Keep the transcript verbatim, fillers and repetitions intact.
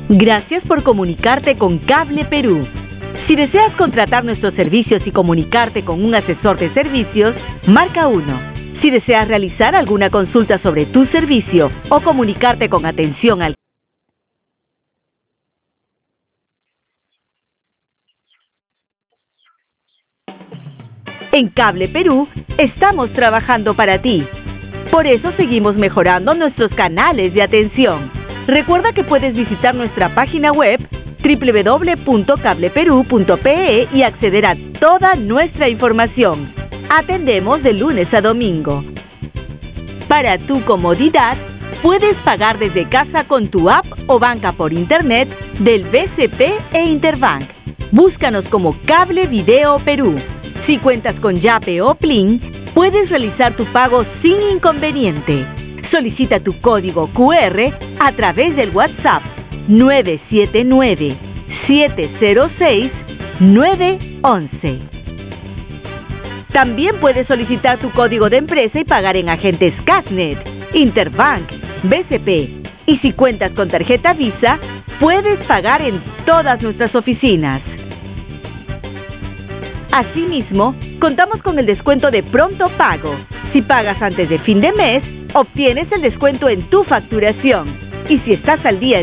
Gracias por comunicarte con Cable Perú. Si deseas contratar nuestros servicios y comunicarte con un asesor de servicios, marca uno. Si deseas realizar alguna consulta sobre tu servicio o comunicarte con atención al En Cable Perú estamos trabajando para ti. Por eso seguimos mejorando nuestros canales de atención. Recuerda que puedes visitar nuestra página web doble u doble u doble u punto cable perú punto pe e y acceder a toda nuestra información. Atendemos de lunes a domingo. Para tu comodidad, puedes pagar desde casa con tu app o banca por internet del B C P e Interbank. Búscanos como Cable Video Perú. Si cuentas con Yape o Plin, puedes realizar tu pago sin inconveniente. Solicita tu código cu erre a través del WhatsApp nueve siete nueve, siete cero seis, nueve once. También puedes solicitar tu código de empresa y pagar en agentes Casnet, Interbank, B C P. Y si cuentas con tarjeta Visa, puedes pagar en todas nuestras oficinas. Asimismo, contamos con el descuento de pronto pago. Si pagas antes de fin de mes, obtienes el descuento en tu facturación. Y si estás al día